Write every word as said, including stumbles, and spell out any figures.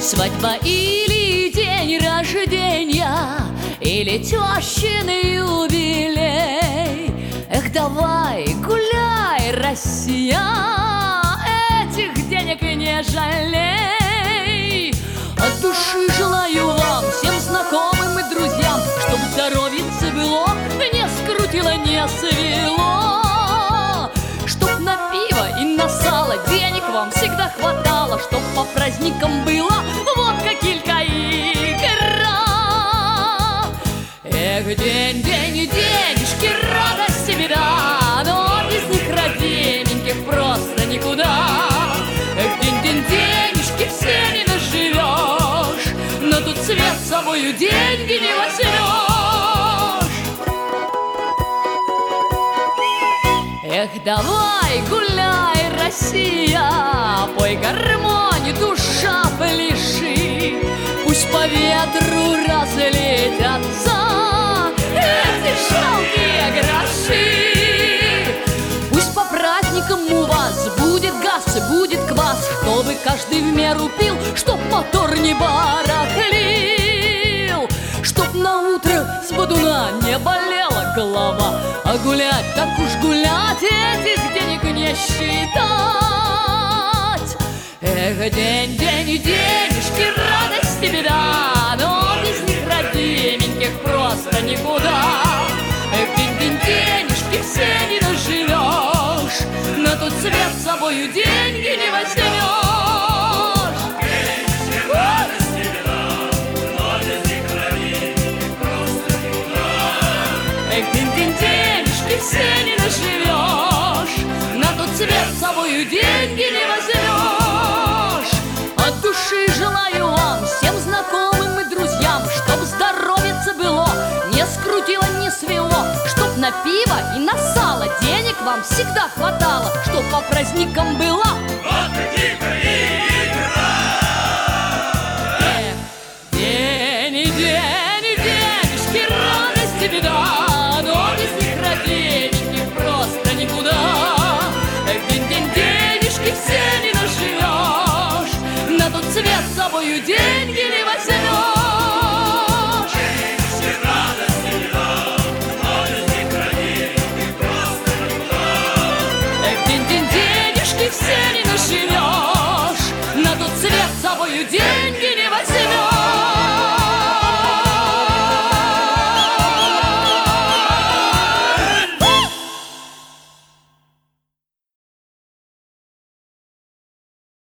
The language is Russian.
Свадьба или день рождения, или тещин юбилей. Эх, давай гуляй, Россия, этих денег не жалей. От души желаю вам, всем знакомым и друзьям, чтоб здоровьице было, не скрутило, не свело. Чтоб на пиво и на сало денег вам всегда хватало, чтоб по праздникам было водка, килька и икра. Эх, день, день, денежки, радости, беда, но без них, родименьких, просто никуда. Эх, день, день, денежки, все не наживешь, но тут свет с собою деньги не возьмешь. Эх, давай гуляй, Россия, пой гармонь, душа пляши. Пусть по ветру разлетятся эти жалкие гроши. Пусть по праздникам у вас будет газ, будет квас, чтобы каждый в меру пил, чтоб мотор не барахлил. Чтоб на утро с бодуна не болела голова, а гулять, так уж гулять, этих денег не считать. Эх, день, день, денежки, радости, беда, но без них, родименьких, просто никуда. Эх, день, день, денежки, все не наживешь, но тут свет с собою деньги не возьмешь. Эх, день-день, денежки, все не наживешь, на тот свет с собою деньги не возьмешь. От души желаю вам, всем знакомым и друзьям, чтоб здоровьице было, не скрутило, не свело, чтоб на пиво и на сало денег вам всегда хватало, чтоб по праздникам была водка, килька и икра. Эх, день и день, и денежки, радости, беда, свет с собою деньги не возьмешь. Денежки, радости, беда, но без них, родименьких, просто никуда. Эх, день-день, денежки, все не наживешь, на тот свет с собою деньги не